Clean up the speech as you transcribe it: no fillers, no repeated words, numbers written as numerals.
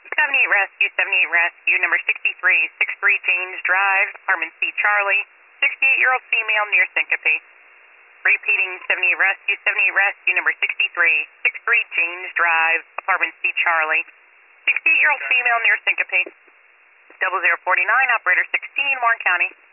78 Rescue, 78 Rescue, number 63 James Drive, apartment C Charlie, 68-year-old female near syncope. Repeating 78 Rescue, number 63 James Drive, apartment C Charlie, 68-year-old female near syncope. 0049, operator 16, Warren County.